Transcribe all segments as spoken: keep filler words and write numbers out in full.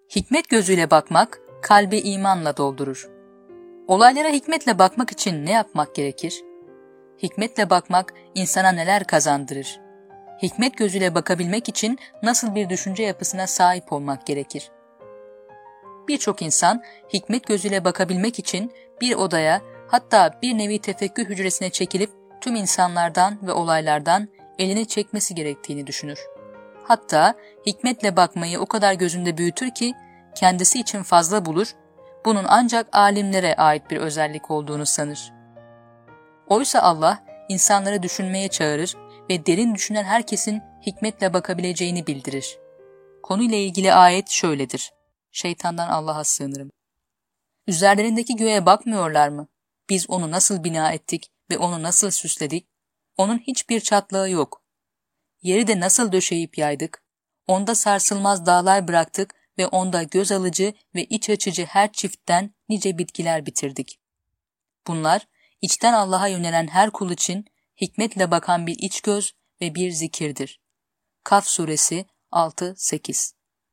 Hikmet gözüyle bakmak, kalbi imanla doldurur. Olaylara hikmetle bakmak için ne yapmak gerekir? Hikmetle bakmak insana neler kazandırır? Hikmet gözüyle bakabilmek için nasıl bir düşünce yapısına sahip olmak gerekir? Birçok insan hikmet gözüyle bakabilmek için bir odaya, hatta bir nevi tefekkür hücresine çekilip tüm insanlardan ve olaylardan elini çekmesi gerektiğini düşünür. Hatta hikmetle bakmayı o kadar gözünde büyütür ki kendisi için fazla bulur, bunun ancak alimlere ait bir özellik olduğunu sanır. Oysa Allah insanları düşünmeye çağırır ve derin düşünen herkesin hikmetle bakabileceğini bildirir. Konuyla ilgili ayet şöyledir: Şeytandan Allah'a sığınırım. Üzerlerindeki göğe bakmıyorlar mı? Biz onu nasıl bina ettik ve onu nasıl süsledik? Onun hiçbir çatlağı yok. Yeri de nasıl döşeyip yaydık? Onda sarsılmaz dağlar bıraktık ve onda göz alıcı ve iç açıcı her çiftten nice bitkiler bitirdik. Bunlar, içten Allah'a yönelen her kul için hikmetle bakan bir iç göz ve bir zikirdir. Kaf suresi altı sekiz.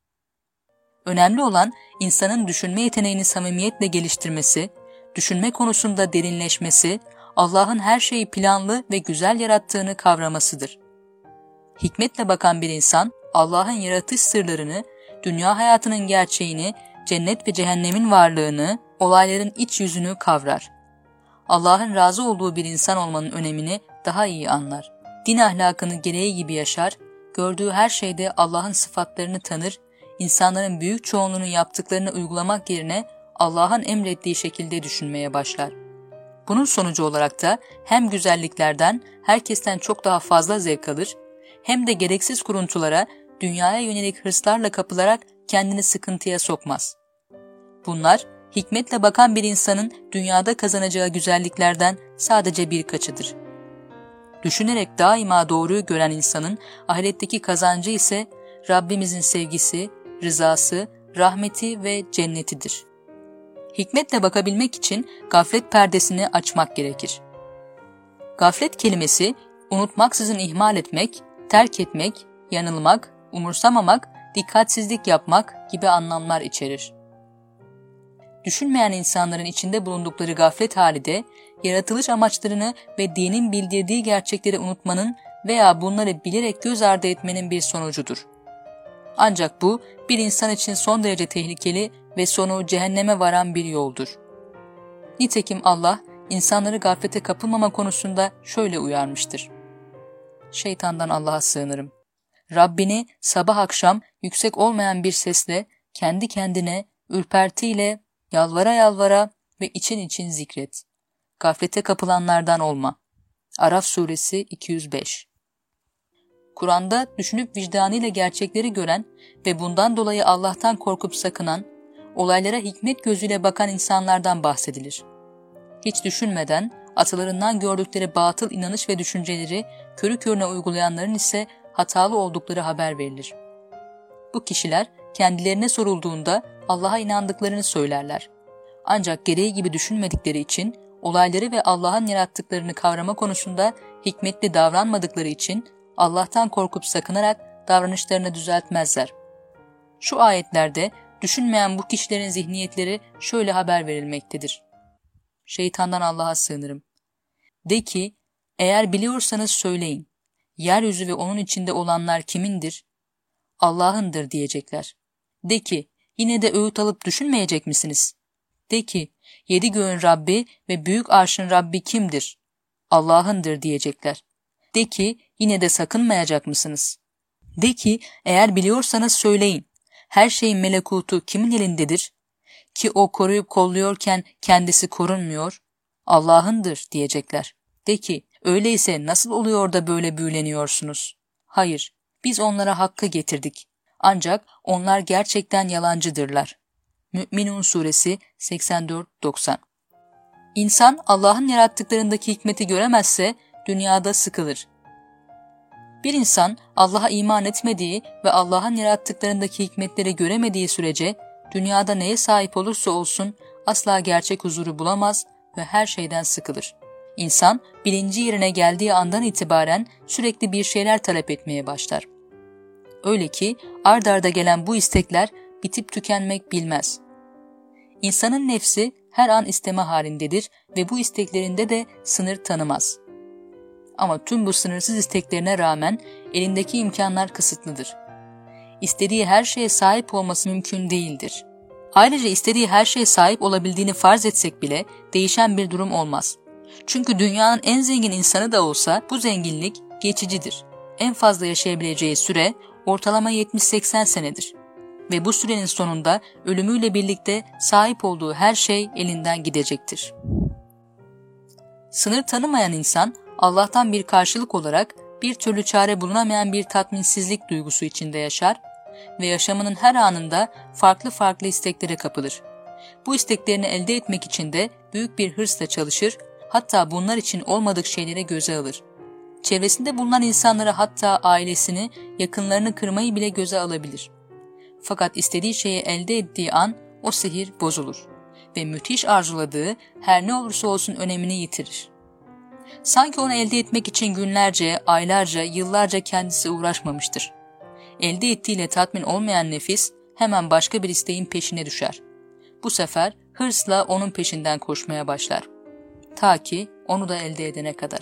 Önemli olan insanın düşünme yeteneğini samimiyetle geliştirmesi, düşünme konusunda derinleşmesi, Allah'ın her şeyi planlı ve güzel yarattığını kavramasıdır. Hikmetle bakan bir insan, Allah'ın yaratış sırlarını, dünya hayatının gerçeğini, cennet ve cehennemin varlığını, olayların iç yüzünü kavrar. Allah'ın razı olduğu bir insan olmanın önemini daha iyi anlar. Din ahlakını gereği gibi yaşar, gördüğü her şeyde Allah'ın sıfatlarını tanır, insanların büyük çoğunluğunun yaptıklarını uygulamak yerine Allah'ın emrettiği şekilde düşünmeye başlar. Bunun sonucu olarak da hem güzelliklerden, herkesten çok daha fazla zevk alır, hem de gereksiz kuruntulara, dünyaya yönelik hırslarla kapılarak kendini sıkıntıya sokmaz. Bunlar, hikmetle bakan bir insanın dünyada kazanacağı güzelliklerden sadece birkaçıdır. Düşünerek daima doğruyu gören insanın ahiretteki kazancı ise Rabbimizin sevgisi, rızası, rahmeti ve cennetidir. Hikmetle bakabilmek için gaflet perdesini açmak gerekir. Gaflet kelimesi, unutmaksızın ihmal etmek, terk etmek, yanılmak, umursamamak, dikkatsizlik yapmak gibi anlamlar içerir. Düşünmeyen insanların içinde bulundukları gaflet hali de, yaratılış amaçlarını ve dinin bildirdiği gerçekleri unutmanın veya bunları bilerek göz ardı etmenin bir sonucudur. Ancak bu, bir insan için son derece tehlikeli ve sonu cehenneme varan bir yoldur. Nitekim Allah, insanları gaflete kapılmama konusunda şöyle uyarmıştır: Şeytandan Allah'a sığınırım. Rabbini sabah akşam yüksek olmayan bir sesle, kendi kendine, ürpertiyle, yalvara yalvara ve için için zikret. Gaflete kapılanlardan olma. Araf suresi iki yüz beş. Kur'an'da düşünüp vicdanıyla gerçekleri gören ve bundan dolayı Allah'tan korkup sakınan, olaylara hikmet gözüyle bakan insanlardan bahsedilir. Hiç düşünmeden, atalarından gördükleri batıl inanış ve düşünceleri körü körüne uygulayanların ise hatalı oldukları haber verilir. Bu kişiler kendilerine sorulduğunda Allah'a inandıklarını söylerler. Ancak gereği gibi düşünmedikleri için, olayları ve Allah'ın yarattıklarını kavrama konusunda hikmetli davranmadıkları için Allah'tan korkup sakınarak davranışlarını düzeltmezler. Şu ayetlerde düşünmeyen bu kişilerin zihniyetleri şöyle haber verilmektedir: Şeytandan Allah'a sığınırım. De ki, eğer biliyorsanız söyleyin. Yeryüzü ve onun içinde olanlar kimindir? Allah'ındır diyecekler. De ki, yine de öğüt alıp düşünmeyecek misiniz? De ki, yedi göğün Rabbi ve büyük arşın Rabbi kimdir? Allah'ındır diyecekler. De ki, yine de sakınmayacak mısınız? De ki, eğer biliyorsanız söyleyin. Her şeyin melekutu kimin elindedir? Ki o koruyup kolluyorken kendisi korunmuyor. Allah'ındır diyecekler. De ki, öyleyse nasıl oluyor da böyle büyüleniyorsunuz? Hayır, biz onlara hakkı getirdik. Ancak onlar gerçekten yalancıdırlar. Mü'minun suresi seksen dört doksan. İnsan Allah'ın yarattıklarındaki hikmeti göremezse dünyada sıkılır. Bir insan Allah'a iman etmediği ve Allah'ın yarattıklarındaki hikmetleri göremediği sürece dünyada neye sahip olursa olsun asla gerçek huzuru bulamaz ve her şeyden sıkılır. İnsan bilinci yerine geldiği andan itibaren sürekli bir şeyler talep etmeye başlar. Öyle ki ard arda gelen bu istekler bitip tükenmek bilmez. İnsanın nefsi her an isteme halindedir ve bu isteklerinde de sınır tanımaz. Ama tüm bu sınırsız isteklerine rağmen elindeki imkanlar kısıtlıdır. İstediği her şeye sahip olması mümkün değildir. Ayrıca istediği her şeye sahip olabildiğini farz etsek bile değişen bir durum olmaz. Çünkü dünyanın en zengin insanı da olsa bu zenginlik geçicidir. En fazla yaşayabileceği süre ortalama yetmiş seksen senedir. Ve bu sürenin sonunda ölümüyle birlikte sahip olduğu her şey elinden gidecektir. Sınır tanımayan insan Allah'tan bir karşılık olarak bir türlü çare bulunamayan bir tatminsizlik duygusu içinde yaşar ve yaşamının her anında farklı farklı isteklere kapılır. Bu isteklerini elde etmek için de büyük bir hırsla çalışır, hatta bunlar için olmadık şeyleri göze alır. Çevresinde bulunan insanlara, hatta ailesini, yakınlarını kırmayı bile göze alabilir. Fakat istediği şeyi elde ettiği an o sihir bozulur ve müthiş arzuladığı her ne olursa olsun önemini yitirir. Sanki onu elde etmek için günlerce, aylarca, yıllarca kendisi uğraşmamıştır. Elde ettiğiyle tatmin olmayan nefis hemen başka bir isteğin peşine düşer. Bu sefer hırsla onun peşinden koşmaya başlar. Ta ki onu da elde edene kadar.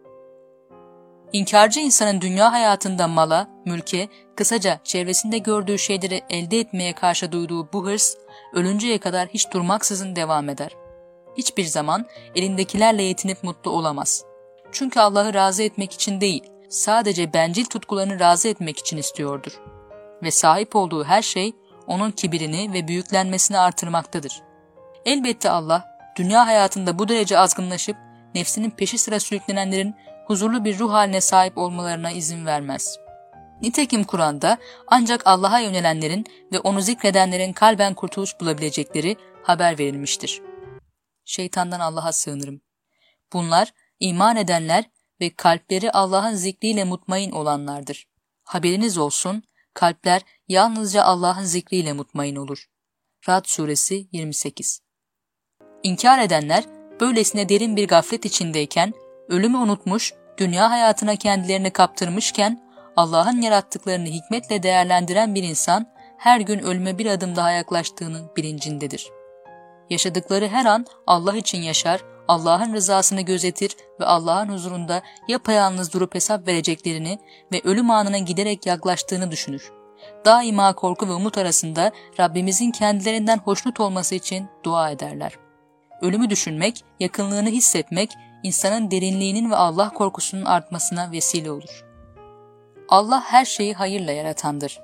İnkarcı insanın dünya hayatında mala, mülke, kısaca çevresinde gördüğü şeyleri elde etmeye karşı duyduğu bu hırs, ölünceye kadar hiç durmaksızın devam eder. Hiçbir zaman elindekilerle yetinip mutlu olamaz. Çünkü Allah'ı razı etmek için değil, sadece bencil tutkularını razı etmek için istiyordur. Ve sahip olduğu her şey onun kibirini ve büyüklenmesini artırmaktadır. Elbette Allah, dünya hayatında bu derece azgınlaşıp nefsinin peşi sıra sürüklenenlerin huzurlu bir ruh haline sahip olmalarına izin vermez. Nitekim Kur'an'da ancak Allah'a yönelenlerin ve onu zikredenlerin kalben kurtuluş bulabilecekleri haber verilmiştir. Şeytandan Allah'a sığınırım. Bunlar iman edenler ve kalpleri Allah'ın zikriyle mutmain olanlardır. Haberiniz olsun, kalpler yalnızca Allah'ın zikriyle mutmain olur. Ra'd suresi yirmi sekiz. İnkar edenler böylesine derin bir gaflet içindeyken, ölümü unutmuş, dünya hayatına kendilerini kaptırmışken, Allah'ın yarattıklarını hikmetle değerlendiren bir insan her gün ölüme bir adım daha yaklaştığının bilincindedir. Yaşadıkları her an Allah için yaşar, Allah'ın rızasını gözetir ve Allah'ın huzurunda yapayalnız durup hesap vereceklerini ve ölüm anına giderek yaklaştığını düşünür. Daima korku ve umut arasında Rabbimizin kendilerinden hoşnut olması için dua ederler. Ölümü düşünmek, yakınlığını hissetmek, insanın derinliğinin ve Allah korkusunun artmasına vesile olur. Allah her şeyi hayırla yaratandır.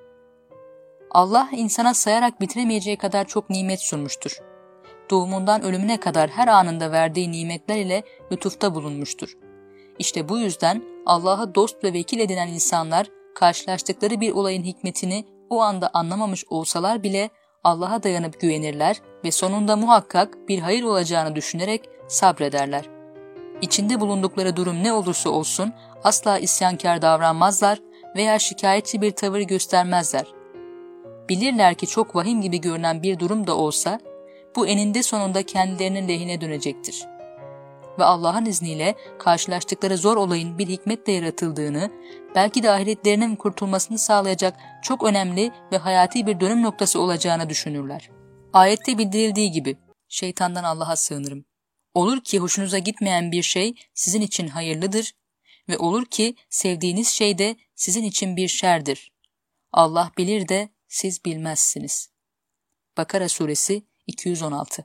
Allah insana sayarak bitiremeyeceği kadar çok nimet sunmuştur. Doğumundan ölümüne kadar her anında verdiği nimetler ile lütufta bulunmuştur. İşte bu yüzden Allah'ı dost ve vekil edinen insanlar karşılaştıkları bir olayın hikmetini o anda anlamamış olsalar bile Allah'a dayanıp güvenirler ve sonunda muhakkak bir hayır olacağını düşünerek sabrederler. İçinde bulundukları durum ne olursa olsun asla isyankar davranmazlar veya şikayetçi bir tavır göstermezler. Bilirler ki çok vahim gibi görünen bir durum da olsa, bu eninde sonunda kendilerinin lehine dönecektir. Ve Allah'ın izniyle karşılaştıkları zor olayın bir hikmetle yaratıldığını, belki de ahiretlerinin kurtulmasını sağlayacak çok önemli ve hayati bir dönüm noktası olacağını düşünürler. Ayette bildirildiği gibi, şeytandan Allah'a sığınırım. Olur ki hoşunuza gitmeyen bir şey sizin için hayırlıdır ve olur ki sevdiğiniz şey de sizin için bir şerdir. Allah bilir de siz bilmezsiniz. Bakara suresi iki yüz on altı.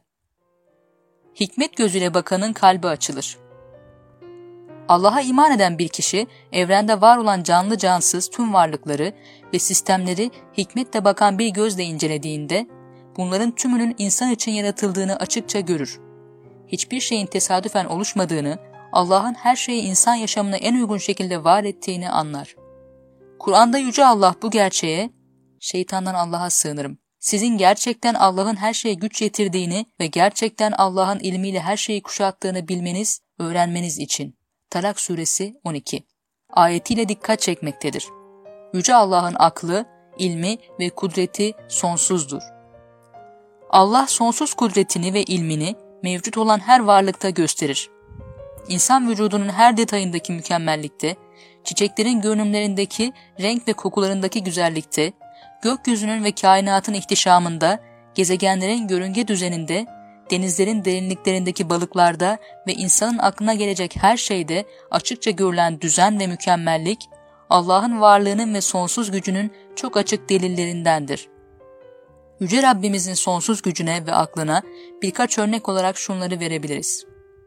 Hikmet gözüyle bakanın kalbi açılır. Allah'a iman eden bir kişi, evrende var olan canlı cansız tüm varlıkları ve sistemleri hikmetle bakan bir gözle incelediğinde, bunların tümünün insan için yaratıldığını açıkça görür. Hiçbir şeyin tesadüfen oluşmadığını, Allah'ın her şeyi insan yaşamına en uygun şekilde var ettiğini anlar. Kur'an'da Yüce Allah bu gerçeğe, şeytandan Allah'a sığınırım. Sizin gerçekten Allah'ın her şeye güç yetirdiğini ve gerçekten Allah'ın ilmiyle her şeyi kuşattığını bilmeniz, öğrenmeniz için. Talak suresi on iki. Ayetiyle dikkat çekmektedir. Yüce Allah'ın aklı, ilmi ve kudreti sonsuzdur. Allah sonsuz kudretini ve ilmini mevcut olan her varlıkta gösterir. İnsan vücudunun her detayındaki mükemmellikte, çiçeklerin görünümlerindeki renk ve kokularındaki güzellikte, Gökyüzünün ve kainatın ihtişamında, gezegenlerin yörünge düzeninde, denizlerin derinliklerindeki balıklarda ve insanın aklına gelecek her şeyde açıkça görülen düzen ve mükemmellik, Allah'ın varlığının ve sonsuz gücünün çok açık delillerindendir. Yüce Rabbimizin sonsuz gücüne ve aklına birkaç örnek olarak şunları verebiliriz.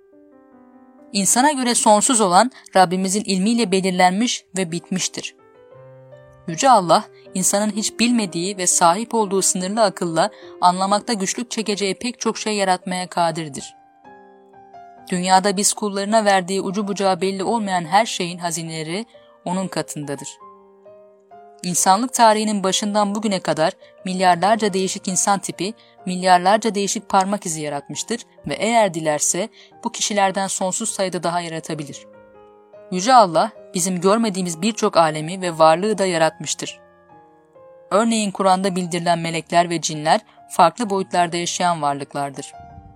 İnsana göre sonsuz olan Rabbimizin ilmiyle belirlenmiş ve bitmiştir. Yüce Allah, insanın hiç bilmediği ve sahip olduğu sınırlı akılla anlamakta güçlük çekeceği pek çok şey yaratmaya kadirdir. Dünyada biz kullarına verdiği ucu bucağı belli olmayan her şeyin hazineleri O'nun katındadır. İnsanlık tarihinin başından bugüne kadar milyarlarca değişik insan tipi, milyarlarca değişik parmak izi yaratmıştır ve eğer dilerse bu kişilerden sonsuz sayıda daha yaratabilir. Yüce Allah, bizim görmediğimiz birçok alemi ve varlığı da yaratmıştır. Örneğin Kur'an'da bildirilen melekler ve cinler farklı boyutlarda yaşayan varlıklardır.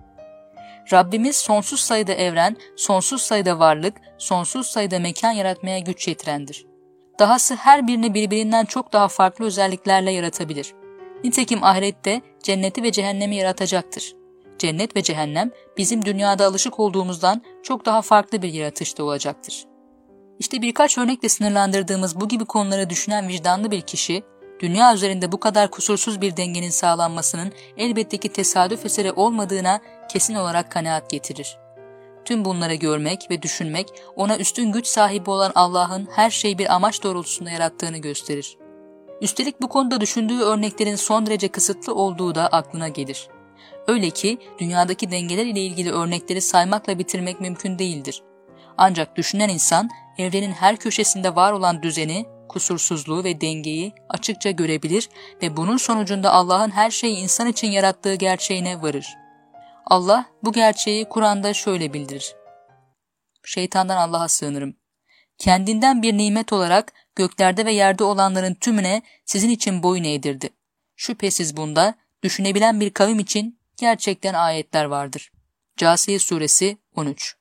Rabbimiz sonsuz sayıda evren, sonsuz sayıda varlık, sonsuz sayıda mekan yaratmaya güç yetirendir. Dahası her birini birbirinden çok daha farklı özelliklerle yaratabilir. Nitekim ahirette cenneti ve cehennemi yaratacaktır. Cennet ve cehennem bizim dünyada alışık olduğumuzdan çok daha farklı bir yaratışta olacaktır. İşte birkaç örnekle sınırlandırdığımız bu gibi konuları düşünen vicdanlı bir kişi, dünya üzerinde bu kadar kusursuz bir dengenin sağlanmasının elbette ki tesadüf eseri olmadığına kesin olarak kanaat getirir. Tüm bunları görmek ve düşünmek, ona üstün güç sahibi olan Allah'ın her şeyi bir amaç doğrultusunda yarattığını gösterir. Üstelik bu konuda düşündüğü örneklerin son derece kısıtlı olduğu da aklına gelir. Öyle ki dünyadaki dengeler ile ilgili örnekleri saymakla bitirmek mümkün değildir. Ancak düşünen insan, evrenin her köşesinde var olan düzeni, kusursuzluğu ve dengeyi açıkça görebilir ve bunun sonucunda Allah'ın her şeyi insan için yarattığı gerçeğine varır. Allah bu gerçeği Kur'an'da şöyle bildirir. Şeytandan Allah'a sığınırım. Kendinden bir nimet olarak göklerde ve yerde olanların tümüne sizin için boyun eğdirdi. Şüphesiz bunda düşünebilen bir kavim için gerçekten ayetler vardır. Câsiye Suresi on üç.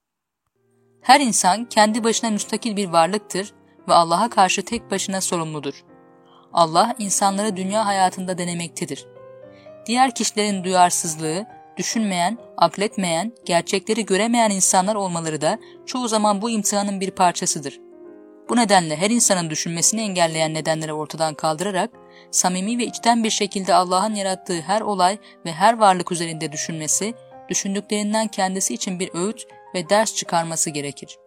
Her insan kendi başına müstakil bir varlıktır ve Allah'a karşı tek başına sorumludur. Allah insanları dünya hayatında denemektedir. Diğer kişilerin duyarsızlığı, düşünmeyen, akletmeyen, gerçekleri göremeyen insanlar olmaları da çoğu zaman bu imtihanın bir parçasıdır. Bu nedenle her insanın düşünmesini engelleyen nedenleri ortadan kaldırarak, samimi ve içten bir şekilde Allah'ın yarattığı her olay ve her varlık üzerinde düşünmesi, düşündüklerinden kendisi için bir öğüt ve ders çıkarması gerekir.